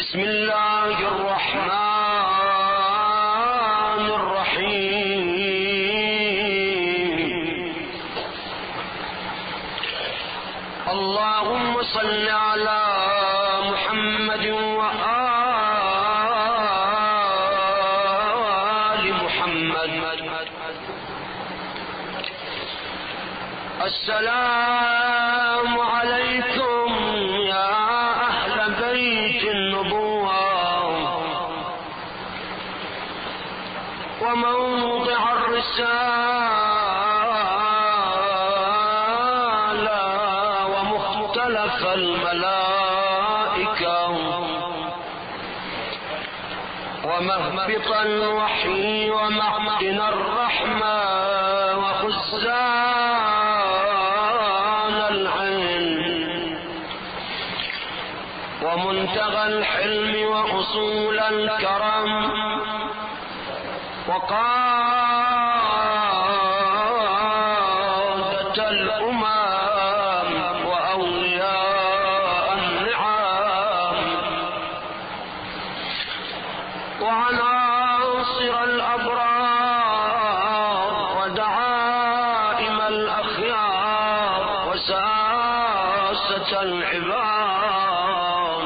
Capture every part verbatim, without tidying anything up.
بسم الله الرحمن الرحيم. اللهم صل على محمد وآل محمد. السلام عليكم يا أهل بيت النبوة وموضع الرسالة ومختلف الملائكة ومهبط الوحي ومعدن الرحمة وخزان العلم ومنتهى الحلم وأصول الكرم وقادة الأمم وأولياء النعم وعناصر الأبرار ودعائم الأخيار وساسة العباد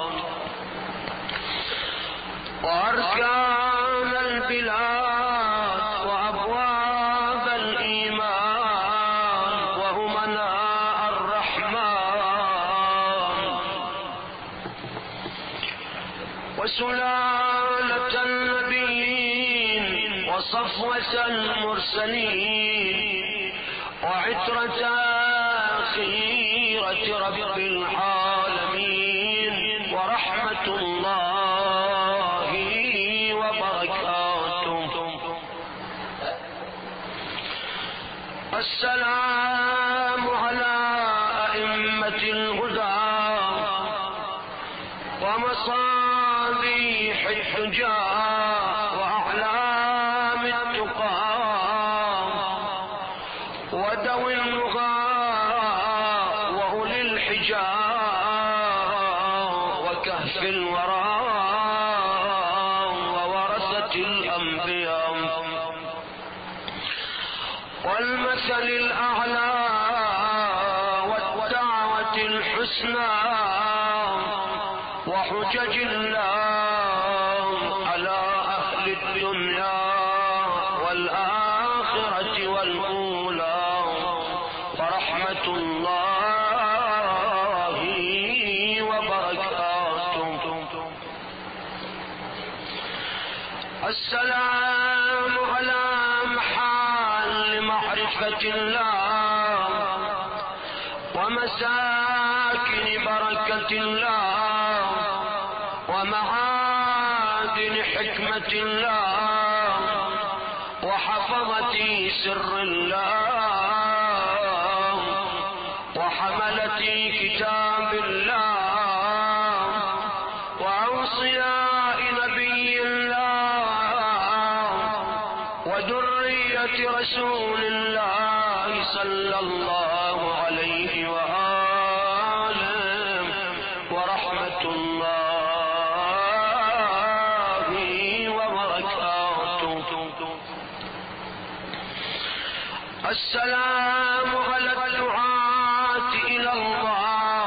وأركان البلاد وأبواب الإيمان وأمناء الرحمن وسلالة النبيين وصفوة المرسلين وعترة خيرة رب العالمين ورحمة الله وبركاته. السلام على أئمة الهدى ومصابيح الحجاب وأعلام التقى وذوي النهى وأولي الحجاب وكهف الوراء وورثة الأنبياء والمثل الأعلى والدعوة الحسنى وحجج الله على أهل الدنيا والآخرة والأولى ورحمة الله وبركاته. السلام على محال معرفة الله ومساكن بركة الله ومعادن حكمة الله وحفظة سر الله وحملة كتاب الله وأوصياء نبي الله وذرية رسول الله صلى الله عليه وآله ورحمة الله وبركاته. السلام على الدعاة إلى الله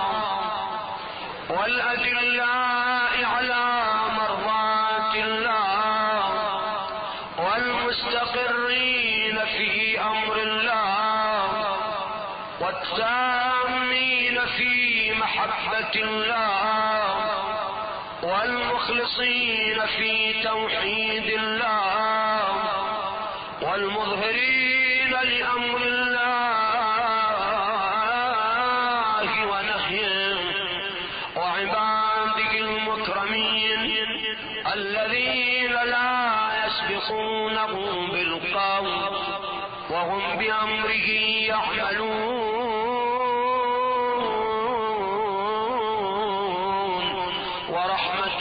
والأدلاء على مرضاة الله والمستقرين في أمر الله والتامين في محبة الله والمخلصين في توحيد الله والمظهرين لأمر الله ونهيه وعباده المكرمين الذين لا يسبقونه بالقول وهم بأمره يعملون ورحمة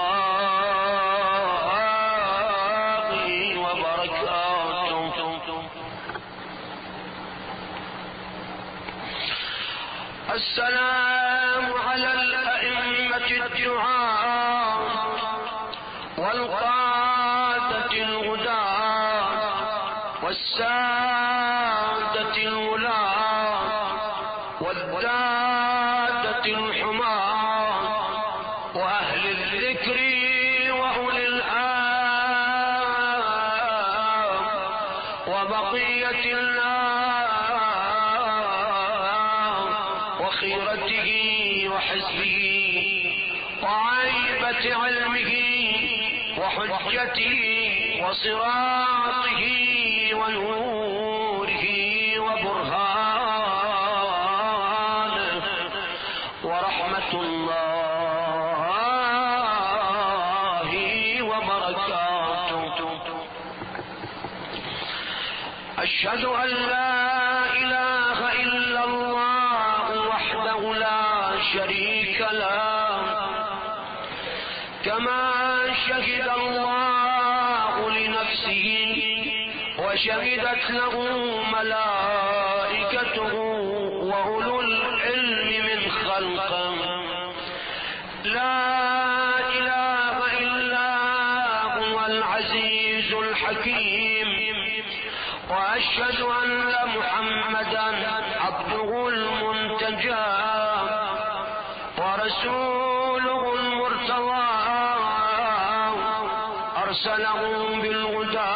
الله وبركاته. السلام على الأئمة الدعاء والقادة الغداة والسادة الولاة والدادة الحماة وأهل الذكر وأولي الآم وبقية الله وخيرته وحزبه وعيبة علمه وحجته وصراطه ونوره وبرهانه ورحمة الله وبركاته. أشهد أن لا إله إلا الله وحده لا شريك له، كما شهد الله لنفسه وشهدت له ملائكته وأولو العلم من خلقه. لا إله إلا هو العزيز الحكيم، وأشهد أن محمدا عبده المنتجى ورسوله المرتضى، أرسله بالهدى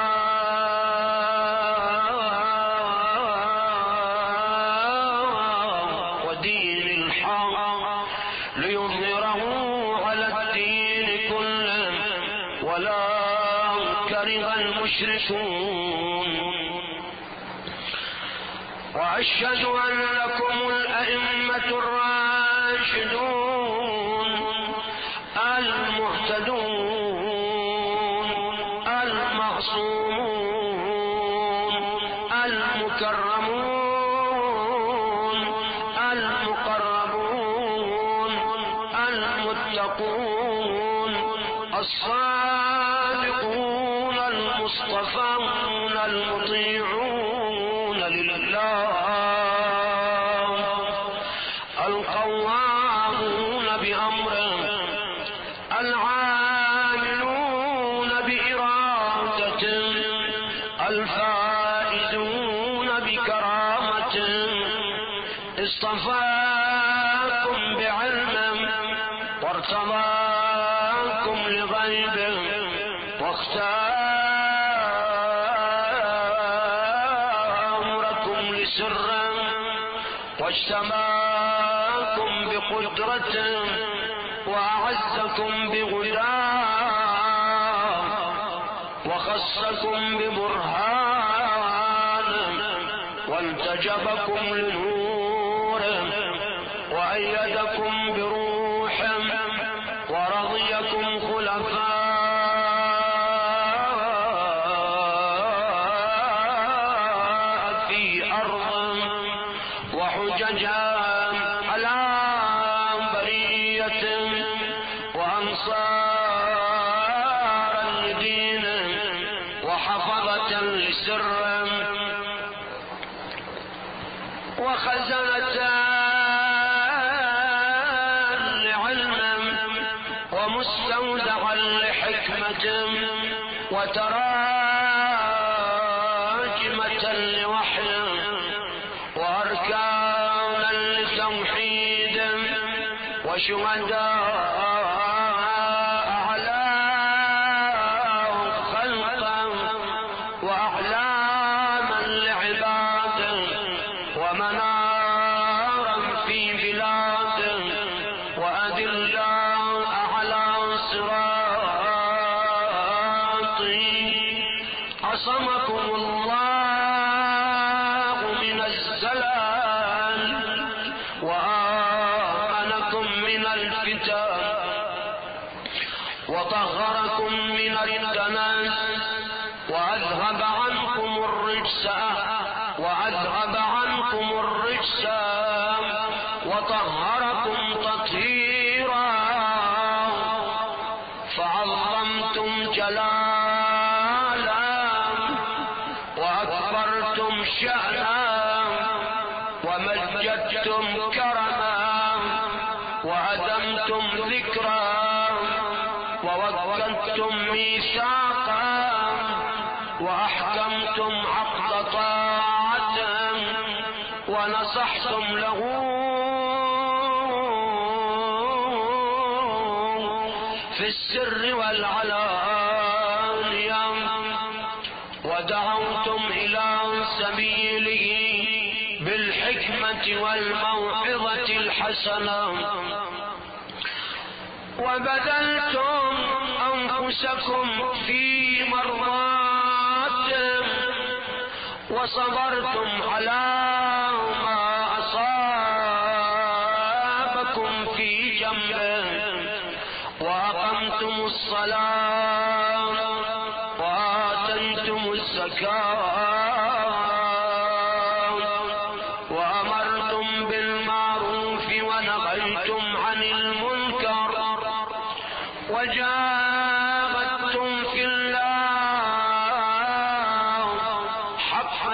ودين الحق ليظهره على الدين كله ولا كره المشركون. وأشهد أنكم الأئمة الراشدون المهتدون المعصومون المكرمون المقربون المتقون الصادقون المصطفون المطيعون لله القوامون بأمره العاملون بإرادته الفائزون بكرامته. اصطفاكم بعلمه وارتضاكم لغيبه واختاركم لسره واجتمعكم بقدرته وأعزكم بغداه وخصكم ببرهانه وانتجبكم لنوره وأيدكم بروحه ورضيكم خلفاء في أرضه وحججا على بريته وأنصارا لدينه وحفظة لسره وخزنة لعلمه ومستودعا لحكمته وتراجمة لوحيه وأركانا لتوحيده وشهداء على خلقه وأعلاما لعباده ومنارا في بلاده وأدلا على صراطه. عصمكم الله من الزلال وآمنكم من الفتن وطهركم من الدنس وأذهب عنكم الرجس وأذهب عنكم الرجس وطهركم تطهيرا فعظمتم جلالا وأكبرتم شأنا ومجدتم كرما وأدمتم ذكرا ووكدتم ميثاقا وأحكمتم عقد طاعة ونصحتم له في السر والعلانية ودعوتم إلى سبيله بالحكمة والموعظة الحسنة وبذلتم أنفسكم في مرضاته وصبرتم على ما أصابكم في جنبه وأقمتم الصلاة وآتيتم الزكاة وأمرتم بالمعروف ونهيتم عن المنكر وجاهدتم في الله حق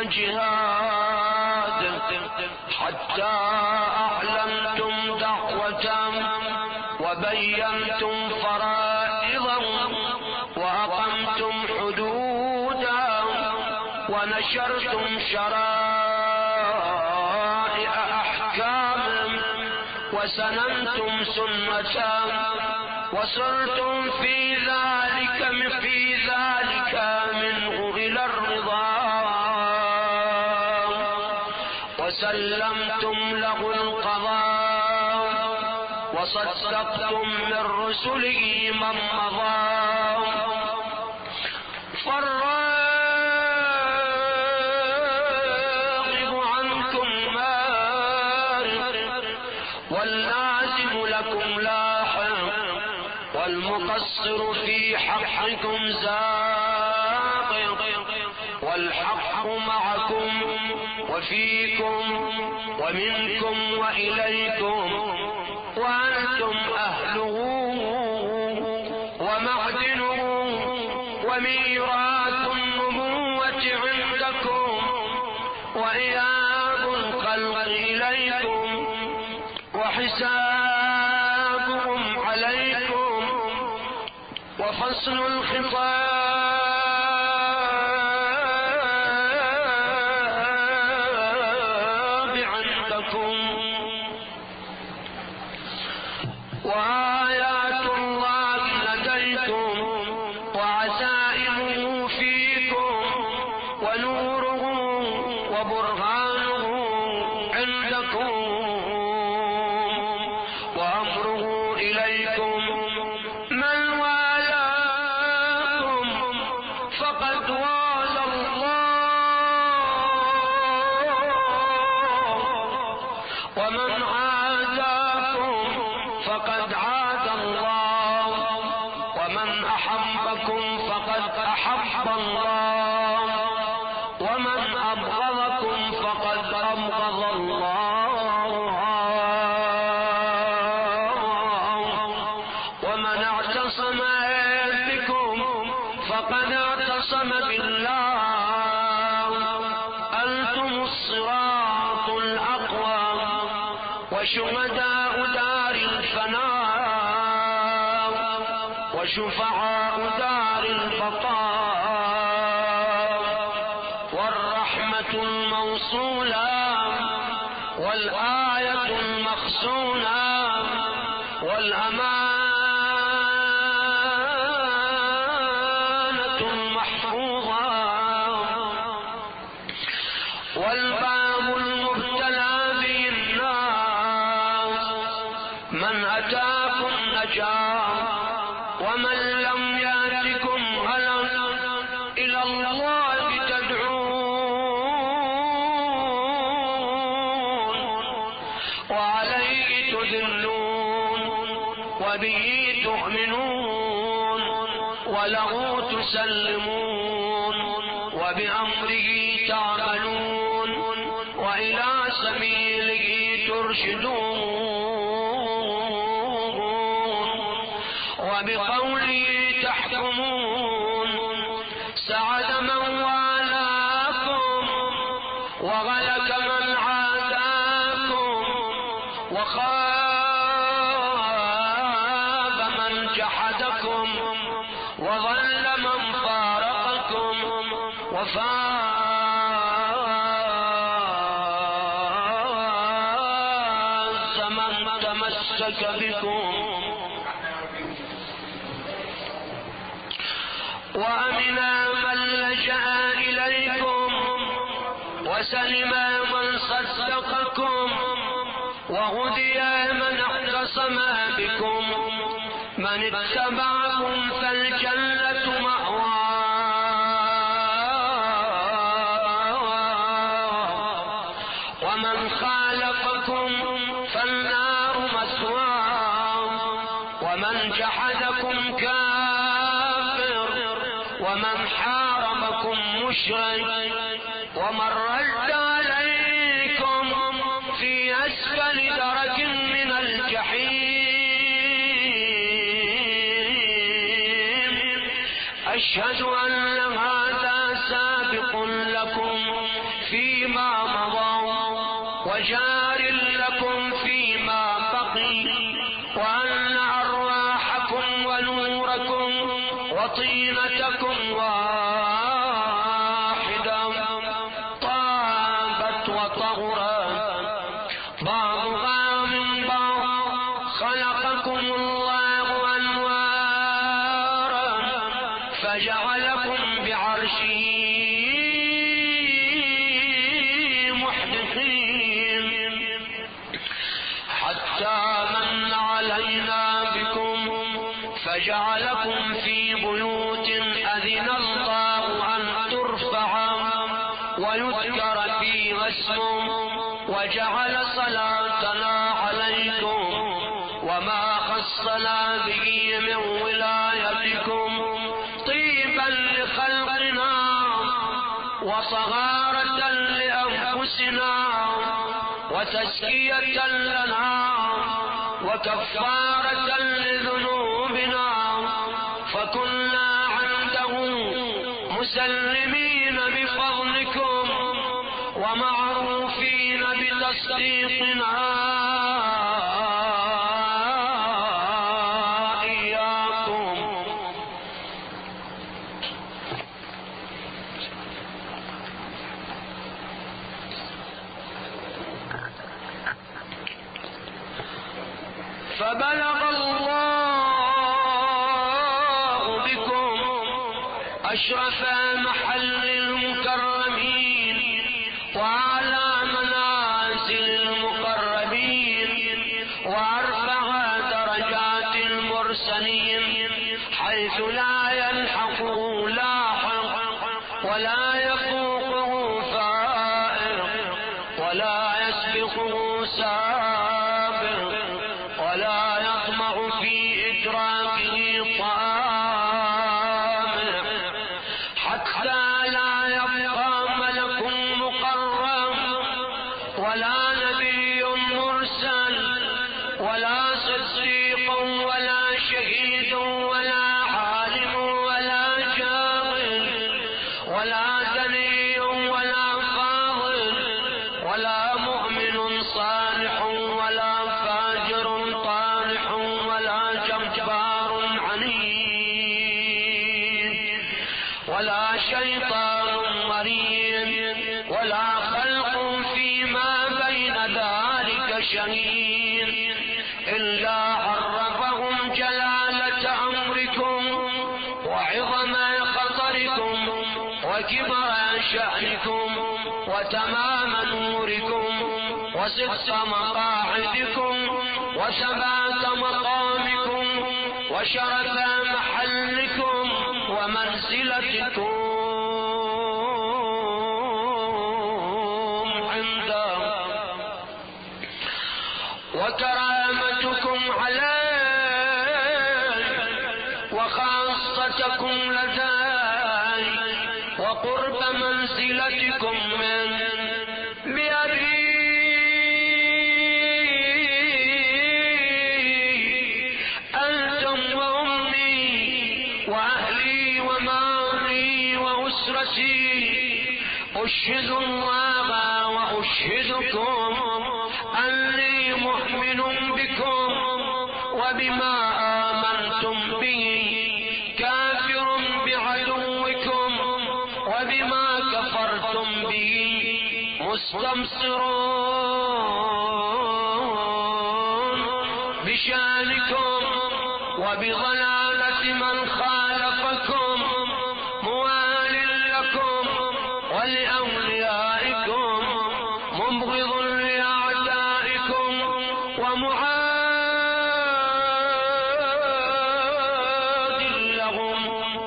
جهاده حتى أعلنتم دعوته وبينتم فرائضا وأقمتم حدودا ونشرتم شرائع أحكام وسننتم سنة وصرتم في ذلك في ذلك منه إلى الرضا وسلمتم له القضاء وصدقتم من رسله من مضى فالراغب عنكم مارق واللازم لكم لاحق والمقصر في حقكم زاق والحق معكم وفيكم ومنكم وإليكم وأنتم أهله ومعدنه وميراث النبوة عندكم وإياب الخلق إليكم وحسابهم عليكم وفصل الخطاب عندكم وآيات الله لديكم وعزائمه فيكم ونوره وبرهانه عندكم وأمره إليكم من والاكم فقد والى الله ومن عاداكم فقد عاد الله ومن أحبكم فقد أحب الله ومن أبغضكم فقد أبغض الله ومن اعتصم بكم فقد اعتصم بالله أنتم الصراط الأقوى وشهداء دار الفناء وشفعاء دار البقاء والرحمة الموصولة والآية المخزونة والأمانة المحفوظة والباب المبتلى به الناس من أتاكم نجا ومن لم يأتكم هلك إلى الله تدعون وعليه تذلون وبه تؤمنون وله تسلمون وبأمره تعملون وإلى سبيله ترشدون وبقوله تحكمون سعد من والاكم وغلك من عاداكم وخاب من جحدكم جمعكم وضل من فارقكم وفاز من تمسك بكم وأمنا من لجأ إليكم وسلم من صدقكم وهدي من اعتصم بكم من اتبعكم فالجنة مأواه ومن خالفكم فالنار مثواه ومن جحدكم كافر ومن حاربكم مشرك ومن رد عليكم في أسفل درك من الجحيم أشهد أن هذا سابق لكم فيما مضى وجار لكم فيما بقي وأن أرواحكم ونوركم وطينتكم واحدة طابت وطهرت بعضها من بعض خلقكم الله أنوارا فجعلكم بعرشه محدثين حتى من علينا بكم فجعلكم في بيوت أذن الله أن ترفع ويذكر فيها اسمه وجعل صلاتنا عليكم وما خصنا به من ولايتكم طيبا لخلقنا وصغارة لأنفسنا وتزكية لنا وكفارة لذنوبنا فكنا عنده مسلمين بفضلكم ومعروفين بتصديقنا إياكم فبلغ الله بكم أشرف محل المكرمين وأعلى منازل المقربين وأرفع درجات المرسلين حيث لا يلحقه لاحق ولا يفوقه فائق ولا يسبقه سابق ولا يطمع في إدراكه طامع حتى لا يبقى ملك مقرب ولا نبي مرسل ولا صديق ولا شهيد ولا عالم ولا جاهل ولا دني ولا فاضل ولا مؤمن صالح ولا فاجر طالح ولا جبار عنيد ولا شيطان مريد ولا خلق فيما بين ذلك شهيد إلا عرفهم جلالة أمركم وعظم خطركم وكبر شأنكم وتمام نوركم وصدق مقاعدكم وثبات مقامكم وشرف محلكم ومنزلتكم عنده وكرامتكم عليه وخاصتكم لدي وقرب منزلتكم من بأبي أنتم وأمي وأهلي ومالي وأسرتي أشهد الله وأشهدكم أني مؤمن بكم وبما آمنتم به مستبصرون بشانكم وبضلالة من خالفكم، موال لكم ولأوليائكم، مبغض لأعدائكم ومعاد لهم،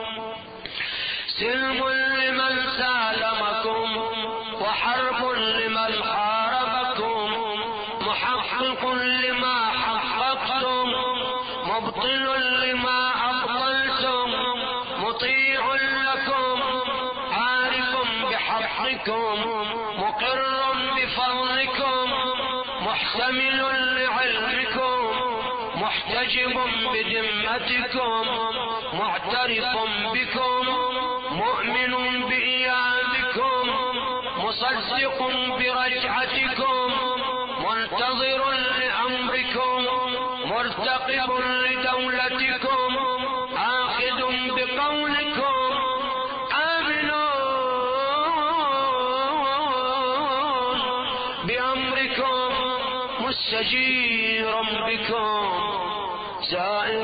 سلم لمن سالمكم وحرب لمن حاربكم، محقق لما حققتم، مبطل لما أبطلتم، مطيع لكم، عارف بحقكم، مقر بفضلكم، محتمل لعلمكم، محتجب بذمتكم، معترف بكم، مؤمن بإيابكم، مصدق برجعتكم، منتظر لأمركم، مرتقب لدولتكم، آخذ بقولكم، آمنون بأمركم، مستجير بكم، زائر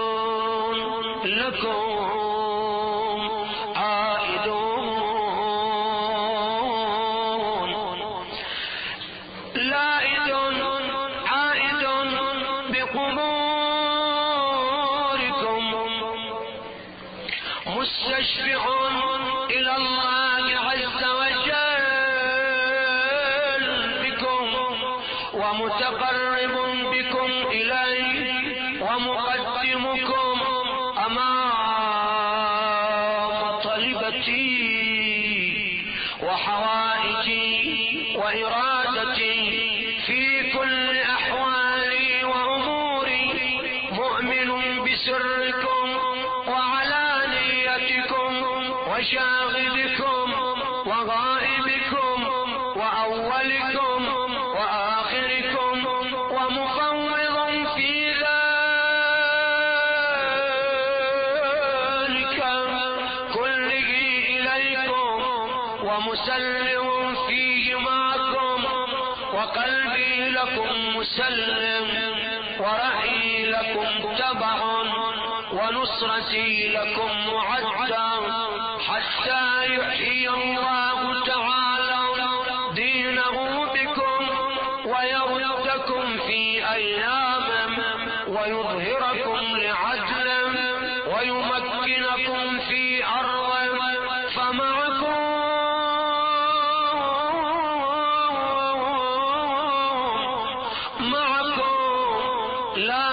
لكم، مستشفع إلى الله عز وجل بكم، ومتقرب بكم إليه، ومقدمكم أمام طلبتي وحوائجي وإرادتي في كل أحوالي وأموري، مؤمن بسركم وعلانيتكم وشاهدكم وغائبكم وأولكم وآخركم، ومفوض في ذلك كله إليكم، ومسلم فيه معكم، وقلبي لكم مسلم، ورأيي لكم تبع، ونصرتي لكم معدة، حتى يحيي الله تعالى دينه بكم، ويردكم في أيام، ويظهركم لعدل، ويمكنكم في أرض، فمعكم معكم لا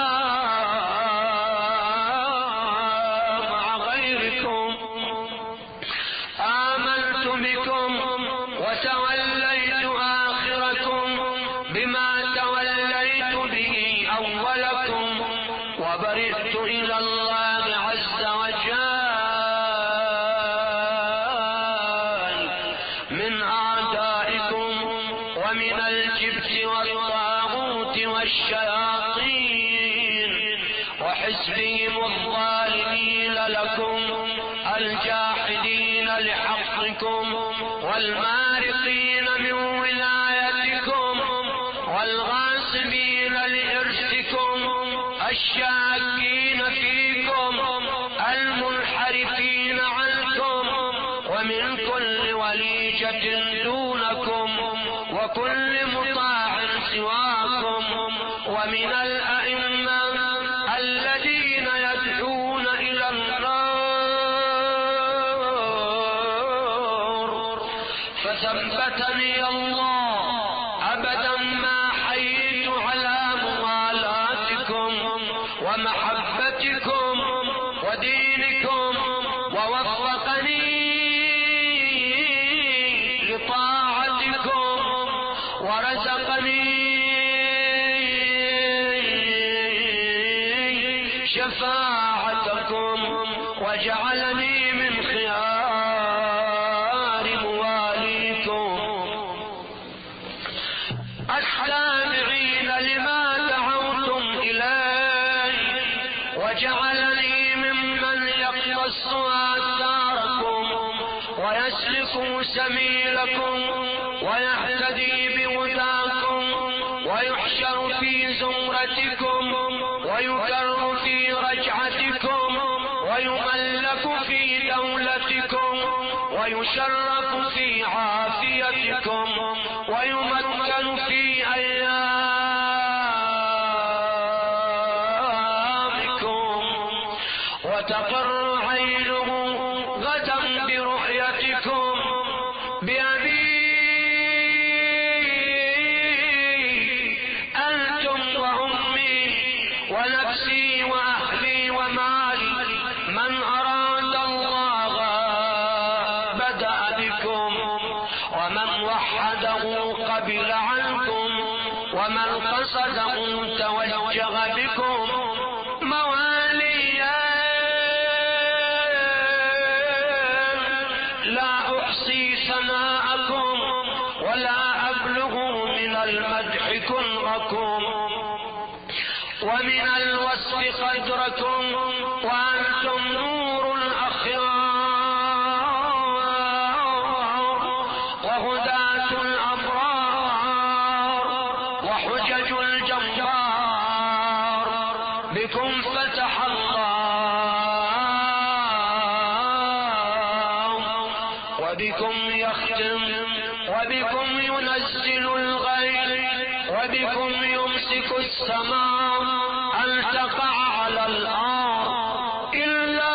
وتوليت آخركم بما توليت به أولكم، وبرئت إلى الله عز وجل من أعدائكم، ومن الجبت والطاغوت والشياطين وحزبهم الظالمين لكم، الجاحدين لحقكم، والمارقين من ولايتكم، والغاصبين لإرثكم، الشاكين فيكم، المنحرفين عنكم، ومن كل وليجة دونكم، وكل مطاع سواكم، ومن الأئمة الذين يدعون إلى النار، فثبتني الله أبدا ما حييت على موالاتكم ومحبتكم ودينكم، ووفقني لطاعتكم، ورزقني شفاعتكم، وجعلني من خيار مواليكم، السامعين لما دعوتم إليه، وجعلني ممن يقتص آثاركم ويسلك سبيلكم ويهتدي بهداكم ويحشر في زمرتكم ويكر في رجعتكم ويملك في دولتكم ويشرف في عافيتكم ويمكن في أيامكم وتقر عينه غدا برؤيتكم بأبي أنتم وأمي ونفسي وأهلي ومالي من أراد الله بدأ بكم ومن وحده قبل عنكم ومن قصده توجه بكم مواليا لا أحصي ثناءكم ولا أبلغ من المدح كنغكم ومن الوصف قدركم وأنتم نور الأخيار وهداة الأبرار وحجج الجبار بكم فتح الله وبكم يختم وبكم ينزل الغيث وبكم يمسك السماء أن تقع على الأرض إلا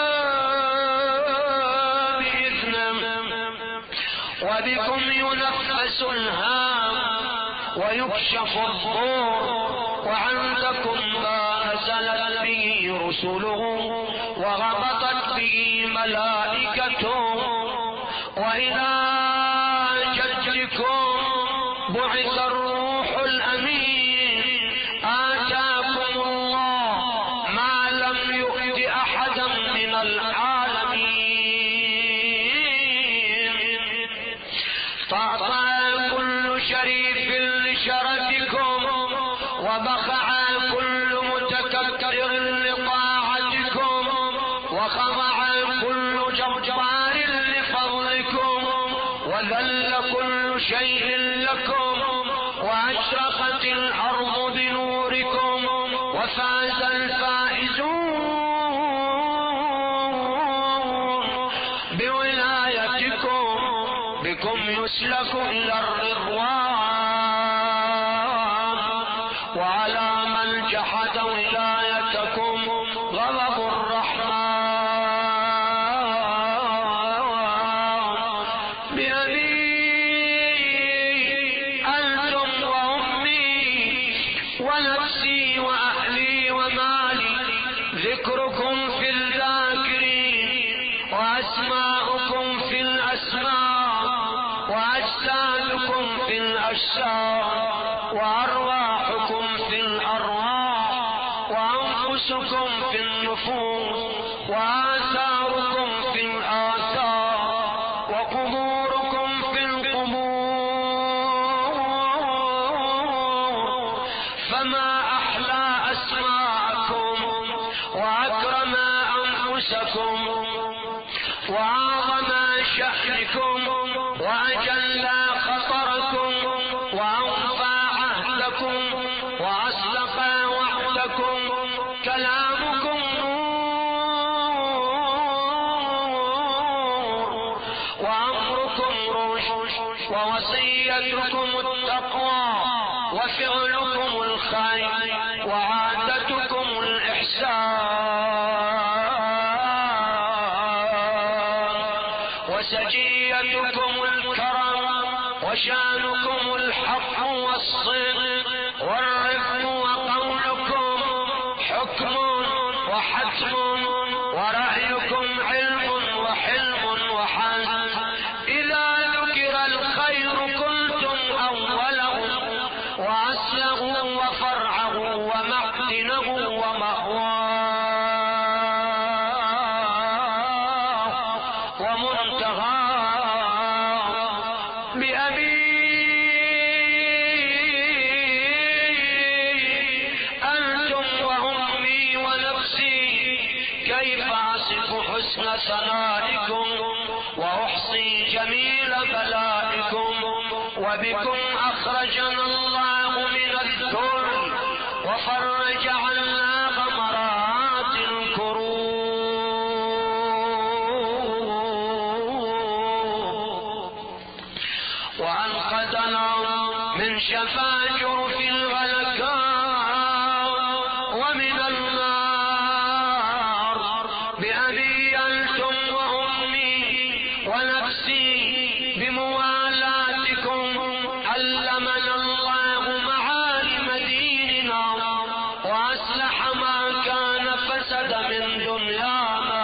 بإذنه وبكم ينفس الهام ويكشف الضور وعندكم ما نزلت به رسله وغبطت به ملائكته وإلى جدكم بعث الروح الأمين آتاكم الله ما لم يؤت أحدا من العالمين فأعطى كل شريف لشرفكم وبخع كل متكبر لطاعتكم وخضع كل جبار لفضلكم وذل كل شيء لكم وأشرقت الأرض بنوركم وفاز الفائزون بولايتكم بكم يسلك إلى الرضوان وعلى من جحد ولايتكم غضب الرحمن بأبي أنتم وأمي ونفسي وأهلي ومالي ذكركم في الذاكرين وأسماؤكم في الأسماء وأجسادكم في الأجساد وأرواحكم في الأرواح وأنفسكم في النفوس وآثاركم في الآثار وقبوركم في القبور فما أحلى أسماءكم وأكرم أنفسكم وأعظم شأنكم وأجل خطركم وأوفى عهدكم وأصدق وعدكم كلامكم نور وأمركم رشد ووصيتكم التقوى وفعلكم الخير وعادتكم الإحسان وسجيتكم الكرم وشانكم الحق والصدق والرفق وقولكم حكم وحتم ورأيكم علم وحلم وحزم إذا ذكر الخير كنتم أوله وأصله وفرعه ومعدنه ومأواه ومنتهاه بأبي أنتم وأمي ونفسي كيف أصف حسن ثنائكم وأحصي جميل بلائكم، وبكم أخرجنا الله من الذل وفرج عنا غمرات الكروب، وأنقذنا من شفا جرف الهلكاء ومن النار. بأبي أنتم وأمي ونفسي بموالاتكم علمنا الله معالم ديننا، وأصلح ما كان فسد من دنيانا،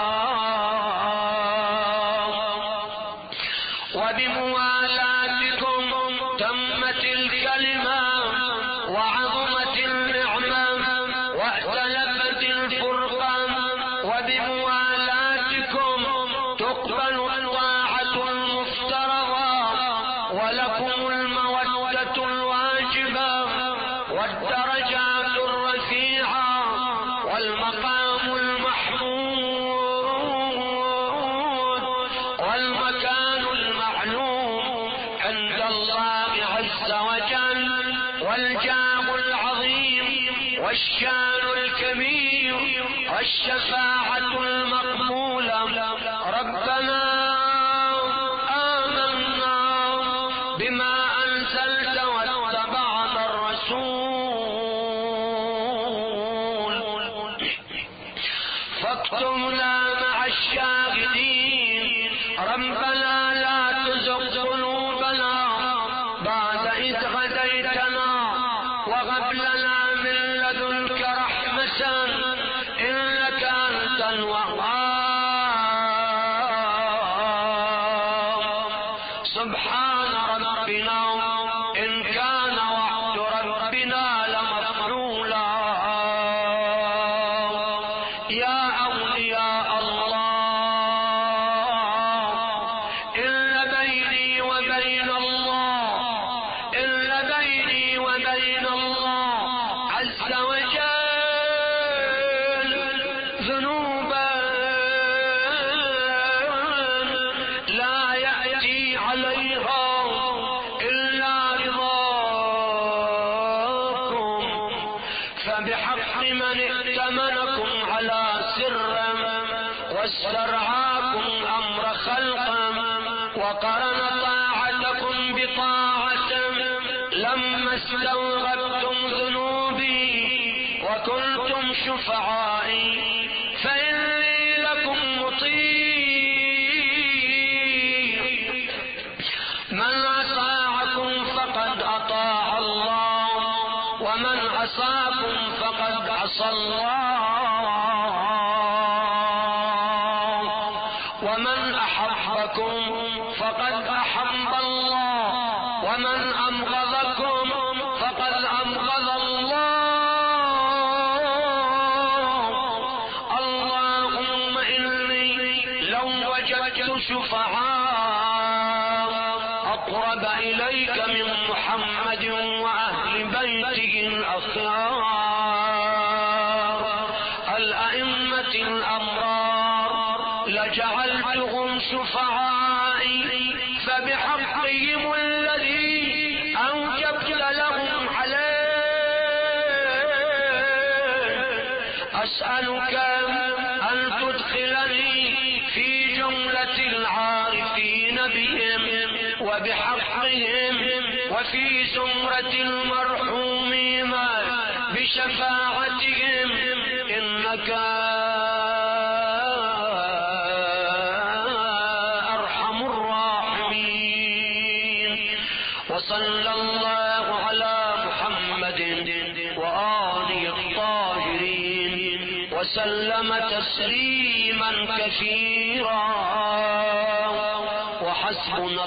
وبموالاتكم تمت الكلمة وعظمت النعمة واختلفت الفرقة، وبموالاتكم تقبل الطاعة المفترضة ولكم المودة الواجبة والدرجات الرفيعة والمقام المحمود والمكان المعلوم عند الله عز وجل، والجاه العظيم والشان الكبير والشفاعة المقبولة. ربنا آمنا بما أنزلت واتبعنا الرسول فاكتبنا مع الشاهدين. ربنا لا تزغ قلوبنا بعد إذ هديتنا وهب لنا من لدنك رحمة إنك أنت الوهاب. سبحان ربنا إن كان وعد ربنا لمفعولا. يا أولياء الله إن بيني وبين الله إن بيني وبين الله عز وجل ذنوبا لا يأتي عليها إلا رضاكم، فبحق من ائتمنكم على سر واسترعاكم أمر خلقا وقرن طاعتكم بطاعة لما استوغبتم ذنوبي وكنتم شفعائي، فإني لكم مطيع. من أطاعكم فقد أطاع الله، ومن عصاكم فقد عصى الله. ومن أحبكم فقد أحب الله، ومن أبغضكم فقد أبغض الله. اللهم إني لو وجدت شفعاء أقرب إليك من محمد وأهل بيته الأخيار الأئمة الأبرار لجعلتهم شفعائي، فبحقهم الذي أوجبت لهم عليه أسألك أن تدخلني في جملة العارفين بهم وبحقهم وفي زمرة المرحومين بشفاعتهم إنك أرحم الراحمين. وصلى الله على محمد وآله الطاهرين وسلم تسليما كثيرا. وحسبنا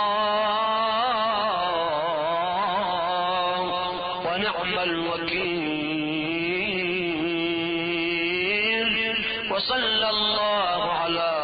الله ونعم الوكيل. وصلى الله على